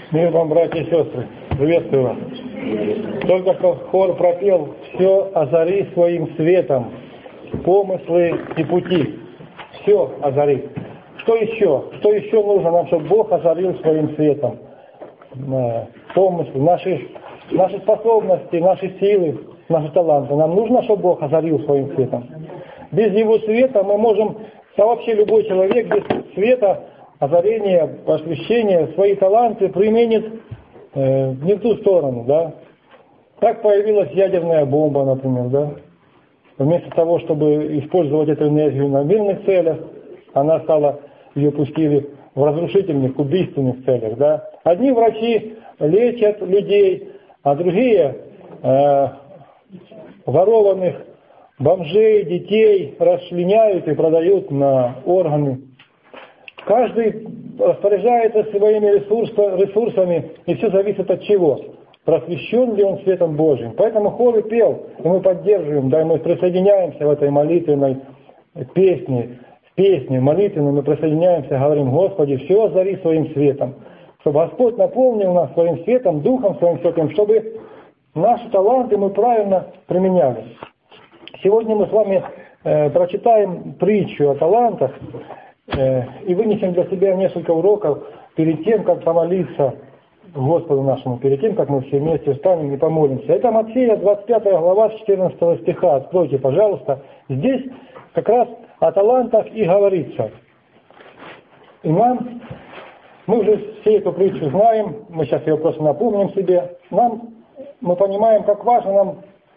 Мир вам, братья и сестры, приветствую вас. Только что хор пропел: «Все озари своим светом, помыслы и пути». Все озари. Что еще? Что еще нужно нам, чтобы Бог озарил своим светом? Помыслы, наши способности, наши силы, наши таланты. Нам нужно, чтобы Бог озарил своим светом. Без Его света мы можем, да вообще любой человек без света, озарения, посвящения, свои таланты применит не в ту сторону, да. Так появилась ядерная бомба, например, да. Вместо того, чтобы использовать эту энергию на мирных целях, ее пустили в разрушительных, убийственных целях, да. Одни врачи лечат людей, а другие ворованных бомжей, детей расчленяют и продают на органы. Каждый распоряжается своими ресурсами, и все зависит от чего? Просвещен ли он светом Божьим. Поэтому хор и пел, и мы поддерживаем, да, и мы присоединяемся в этой молитвенной песне, молитвенной мы присоединяемся, говорим: Господи, все озари своим светом, чтобы Господь наполнил нас своим светом, Духом своим святым, чтобы наши таланты мы правильно применяли. Сегодня мы с вами прочитаем притчу о талантах и вынесем для себя несколько уроков перед тем, как помолиться Господу нашему, перед тем, как мы все вместе встанем и помолимся. Это Матфея, 25 глава, с 14 стиха. Откройте, пожалуйста. Здесь как раз о талантах и говорится. И мы уже все эту притчу знаем, мы сейчас ее просто напомним себе. Мы понимаем, как важно нам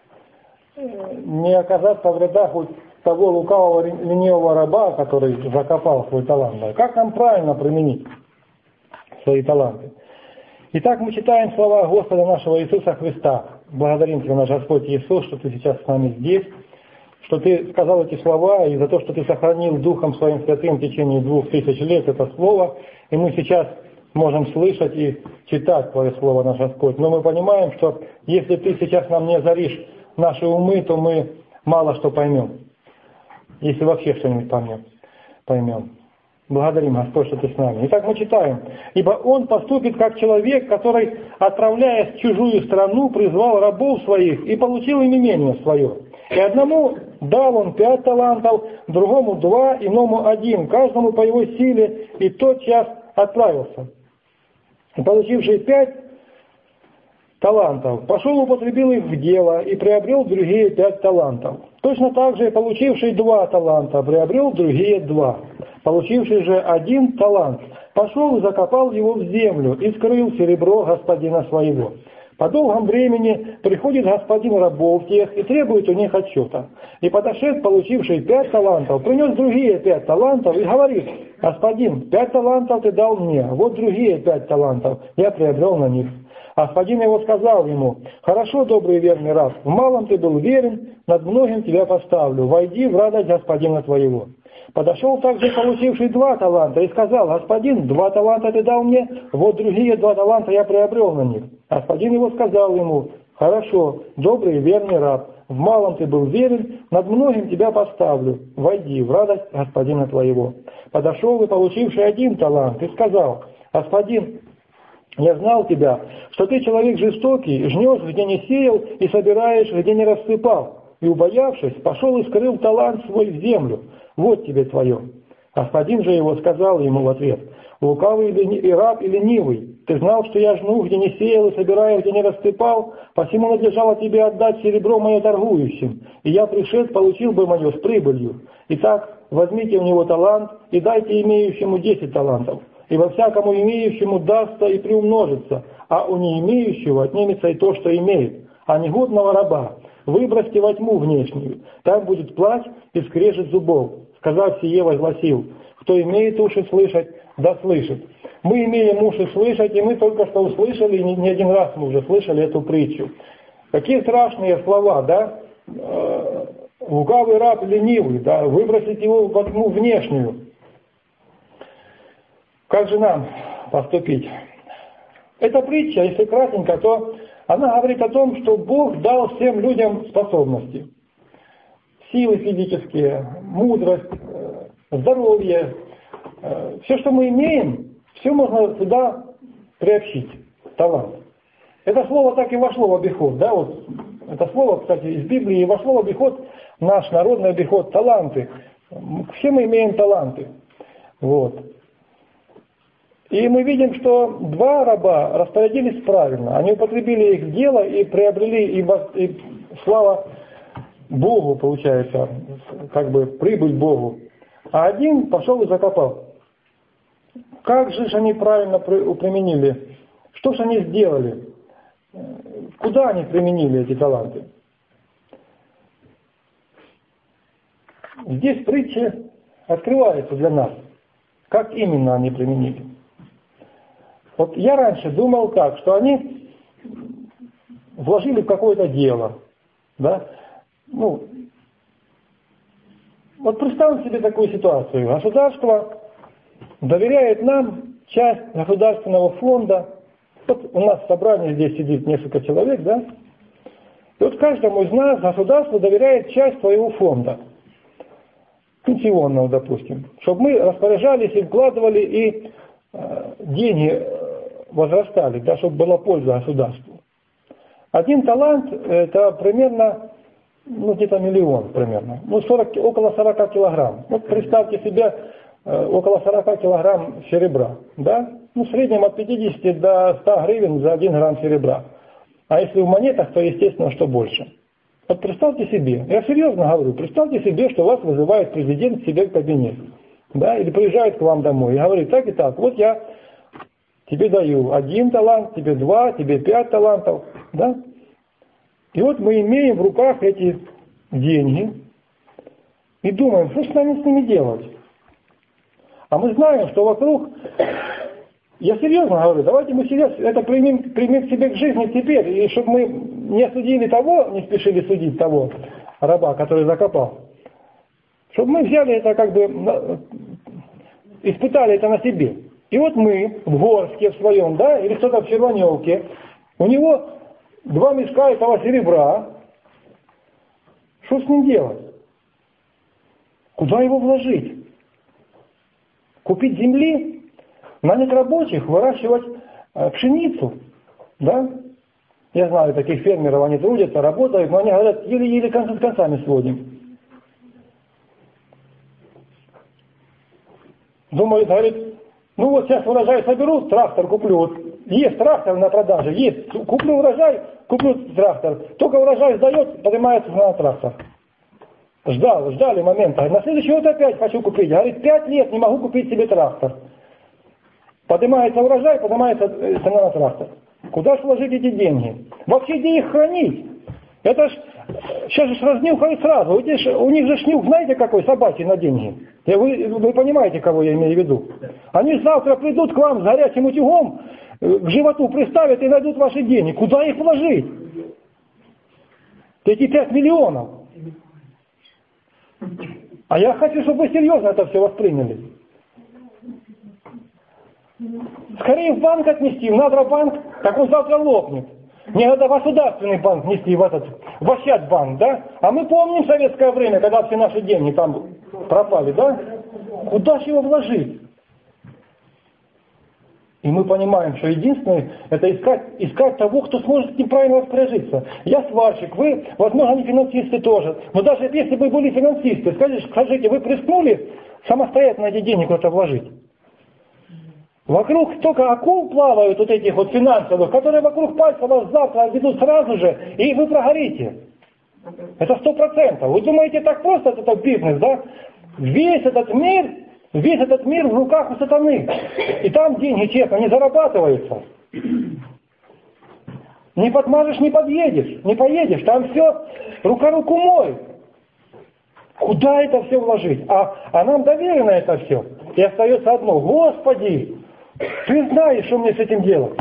не оказаться в рядах вот того лукавого ленивого раба, который закопал свой талант. Как нам правильно применить свои таланты? Итак, мы читаем слова Господа нашего Иисуса Христа. Благодарим Тебя, наш Господь Иисус, что Ты сейчас с нами здесь, что Ты сказал эти слова, и за то, что Ты сохранил Духом Своим Святым в течение 2000 лет это Слово, и мы сейчас можем слышать и читать Твое Слово, наш Господь. Но мы понимаем, что если Ты сейчас нам не озаришь наши умы, то мы мало что поймем. Если вообще что-нибудь поймем. Благодарим, Господь, что Ты с нами. Итак, мы читаем. «Ибо он поступит как человек, который, отправляясь в чужую страну, призвал рабов своих и получил им имение свое. И одному дал он 5 талантов, другому 2, иному 1, каждому по его силе, и тот час отправился. И получивший 5 талантов пошел, употребил их в дело и приобрел другие 5 талантов. Точно так же и получивший 2 таланта приобрел другие 2. Получивший же 1 талант пошел и закопал его в землю и скрыл серебро господина своего. По долгом времени приходит господин рабов тех и требует у них отчета. И подошед, получивший 5 талантов, принес другие 5 талантов и говорит: господин, 5 талантов ты дал мне, вот другие 5 талантов я приобрел на них. Господин его сказал ему: хорошо, добрый и верный раб, в малом ты был верен, над многим тебя поставлю, войди в радость господина твоего. Подошел также получивший 2 таланта и сказал: господин, 2 таланта ты дал мне, вот другие 2 таланта я приобрел на них. Господин его сказал ему: хорошо, добрый и верный раб, в малом ты был верен, над многим тебя поставлю, войди в радость господина твоего. Подошел и получивший 1 талант и сказал: господин, я знал тебя, что ты человек жестокий, жнешь, где не сеял, и собираешь, где не рассыпал. И, убоявшись, пошел и скрыл талант свой в землю. Вот тебе твое. Господин же его сказал ему в ответ: лукавый и раб и ленивый, ты знал, что я жну, где не сеял, и собираю, где не рассыпал, посему надлежало тебе отдать серебро мое торгующим, и я пришед, получил бы мое с прибылью. Итак, возьмите у него талант и дайте имеющему 10 талантов. Ибо всякому имеющему дастся и приумножится, а у не имеющего отнимется и то, что имеет. А негодного раба выбросьте во тьму внешнюю, там будет плач и скрежет зубов. Сказав сие, возгласил: кто имеет уши слышать, да слышит». Мы имеем уши слышать, и мы только что услышали, и не один раз мы уже слышали эту притчу. Какие страшные слова, да? Лукавый раб, ленивый, да? Выбросить его во тьму внешнюю. Как же нам поступить? Эта притча, если кратенько, то она говорит о том, что Бог дал всем людям способности. Силы физические, мудрость, здоровье. Все, что мы имеем, все можно сюда приобщить. талант. Это слово так и вошло в обиход, да, вот это слово, кстати, из Библии и вошло в обиход, наш народный обиход, таланты. Все мы имеем таланты. Вот. И мы видим, что два раба распорядились правильно. Они употребили их в дело и приобрели, и слава Богу, получается, как бы прибыль Богу. А один пошел и закопал. Как же они правильно применили? Что же они сделали? Куда они применили эти таланты? Здесь притча открывается для нас. Как именно они применили? Вот я раньше думал так, что они вложили в какое-то дело. Да? Ну, вот представим себе такую ситуацию. Государство доверяет нам часть государственного фонда. Вот у нас в собрании здесь сидит несколько человек, да? И вот каждому из нас государство доверяет часть своего фонда. Пенсионного, допустим. Чтобы мы распоряжались и вкладывали, и деньги возрастали, да, чтобы была польза государству. Один талант это примерно, где-то миллион примерно. Около 40 килограмм. Вот представьте себе около 40 килограмм серебра, да? В среднем от 50 до 100 гривен за 1 грамм серебра. А если в монетах, то естественно, что больше. Вот представьте себе, я серьезно говорю, представьте себе, что вас вызывает президент к себе в кабинет, да, или приезжает к вам домой и говорит, так и так, вот я тебе даю 1 талант, тебе 2, тебе 5 талантов, да. И вот мы имеем в руках эти деньги и думаем, что с ними делать. А мы знаем, что вокруг, я серьезно говорю, давайте мы сейчас это примем к себе к жизни теперь, и чтобы мы не судили того, не спешили судить того раба, который закопал, чтобы мы взяли это как бы, испытали это на себе. И вот мы в Горске в своем, да, или кто-то в Червоневке, у него 2 мешка этого серебра, что с ним делать? Куда его вложить? Купить земли, нанять рабочих, выращивать пшеницу, да? Я знаю таких фермеров, они трудятся, работают, но они говорят, еле-еле концы с концами сводим. Думают, говорит, вот сейчас урожай соберу, трактор куплю, вот есть трактор на продаже, есть, куплю урожай, куплю трактор, только урожай сдает, поднимается на трактор. Ждали момента. На следующий год опять хочу купить. Говорит, 5 лет не могу купить себе трактор. Поднимается урожай, поднимается цена на трактор. Куда же вложить эти деньги? Вообще, где их хранить? Это ж, сейчас же разнюхают сразу. У них же шнюх, знаете какой, собачий на деньги. Вы понимаете, кого я имею в виду. Они завтра придут к вам с горячим утюгом, к животу приставят и найдут ваши деньги. Куда их вложить? Эти 5 миллионов. А я хочу, чтобы вы серьезно это все восприняли. Скорее в банк отнести, в Нагробанк, так он завтра лопнет. Не надо государственный банк нести, в Ощадбанк, да? А мы помним советское время, когда все наши деньги там пропали, да? Куда же его вложить? И мы понимаем, что единственное, это искать того, кто сможет с ним правильно распоряжиться. Я сварщик, вы, возможно, не финансисты тоже. Но даже если бы были финансисты, скажите, вы рискнули самостоятельно эти деньги куда-то вложить? Вокруг только акул плавают вот этих вот финансовых, которые вокруг пальца вас завтра ведут сразу же, и вы прогорите. Это 100%. Вы думаете, так просто это бизнес, да? Весь этот мир в руках у сатаны. И там деньги, честно, не зарабатываются. Не подмажешь, не подъедешь, не поедешь. Там все рука руку моет. Куда это все вложить? А нам доверено это все. И остается одно. Господи, Ты знаешь, что мне с этим делать.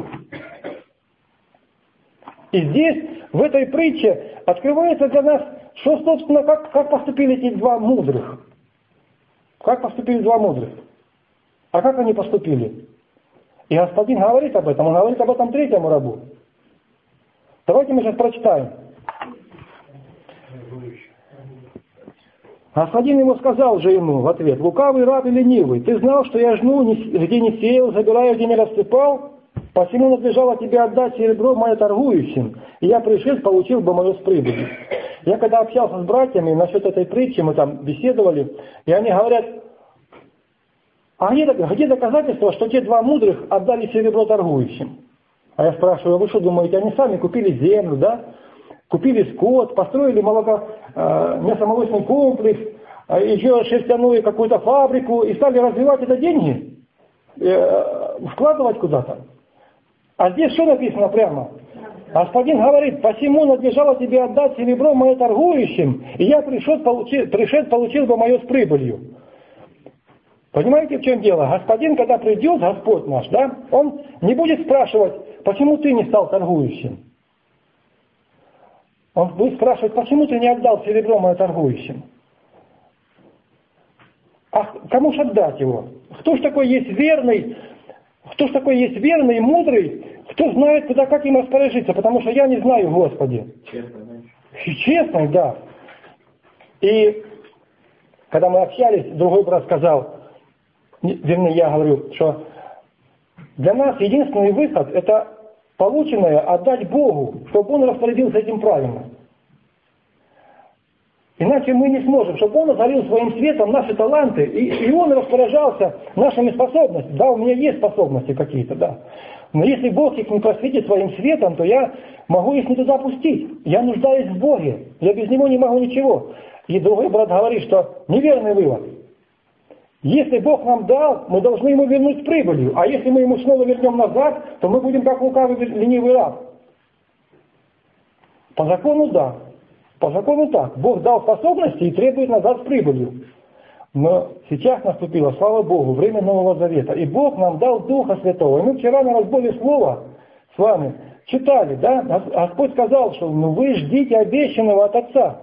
И здесь, в этой притче, открывается для нас, что, собственно, как поступили эти 2 мудрых. Как поступили 2 мудрых? А как они поступили? И Господин говорит об этом, он говорит об этом 3-му рабу. Давайте мы сейчас прочитаем. Господин ему сказал же ему в ответ: лукавый раб и ленивый, ты знал, что я жну, где не сеял, забираю, где не рассыпал? Посему надлежало тебе отдать серебро мое торгующим, и я пришел, получил бы мое с прибылью. Я когда общался с братьями насчет этой притчи, мы там беседовали, и они говорят, а где доказательства, что те два мудрых отдали серебро торгующим? А я спрашиваю, вы что думаете, они сами купили землю, да? Купили скот, построили мясомолочный комплекс, еще шерстяную какую-то фабрику и стали развивать это деньги, вкладывать куда-то. А здесь что написано прямо? Господин говорит, посему надлежало тебе отдать серебро мое торгующим, и я пришел, получил бы мое с прибылью. Понимаете, в чем дело? Господин, когда придет, Господь наш, да, Он не будет спрашивать, почему ты не стал торгующим. Он будет спрашивать, почему ты не отдал серебро мое торгующим. А кому же отдать его? Кто ж такой есть верный? Кто ж такой есть верный и мудрый? Кто знает, куда, как им распоряжиться? Потому что я не знаю, Господи. Честный, да. И когда мы общались, другой брат сказал, вернее, я говорю, что для нас единственный выход – это полученное отдать Богу, чтобы Он распорядился этим правильно. Иначе мы не сможем, чтобы Он озарил своим светом наши таланты, и Он распоряжался нашими способностями. Да, у меня есть способности какие-то, да. Но если Бог их не просветит своим светом, то я могу их не туда пустить. Я нуждаюсь в Боге. Я без Него не могу ничего. И другой брат говорит, что неверный вывод. Если Бог нам дал, мы должны Ему вернуть с прибылью. А если мы Ему снова вернем назад, то мы будем как лукавый ленивый раб. По закону да. По закону так. Бог дал способности и требует назад с прибылью. Но сейчас наступило, слава Богу, время Нового Завета. И Бог нам дал Духа Святого. И мы вчера на разборе слова с вами читали, да? Господь сказал, что вы ждите обещанного от Отца.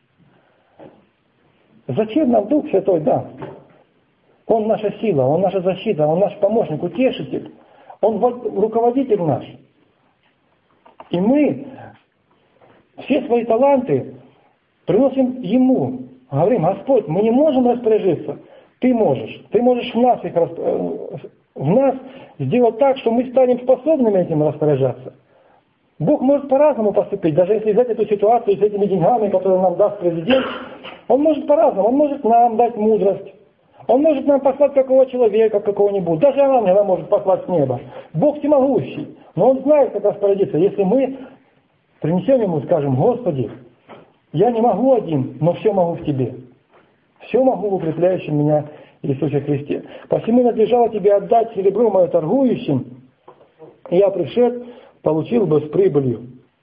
Зачем нам Дух Святой, да? Он наша сила, Он наша защита, Он наш помощник, утешитель. Он руководитель наш. И мы все свои таланты приносим Ему. Говорим, Господь, мы не можем распоряжиться. Ты можешь. Ты можешь в нас сделать так, что мы станем способными этим распоряжаться. Бог может по-разному поступить. Даже если взять эту ситуацию с этими деньгами, которые нам даст президент, Он может по-разному. Он может нам дать мудрость. Он может нам послать какого человека, какого-нибудь. Даже ангела может послать с неба. Бог всемогущий. Но Он знает, как распорядиться. Если мы принесем Ему, скажем, Господи, я не могу один, но все могу в Тебе. Все могу в укрепляющем меня Иисусе Христе. Посему надлежало Тебе отдать серебро мое торгующим, и я пришед, получил бы с прибылью.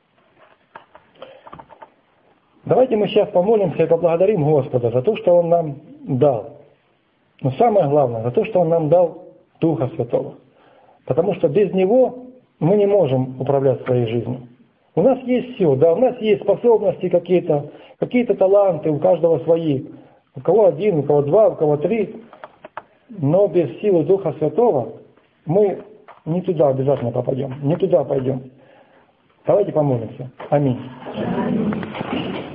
Давайте мы сейчас помолимся и поблагодарим Господа за то, что Он нам дал. Но самое главное, за то, что Он нам дал Духа Святого. Потому что без Него мы не можем управлять своей жизнью. У нас есть все, да, у нас есть способности какие-то таланты, у каждого свои. У кого один, у кого два, у кого три. Но без силы Духа Святого мы не туда обязательно попадем, не туда пойдем. Давайте помолимся. Аминь.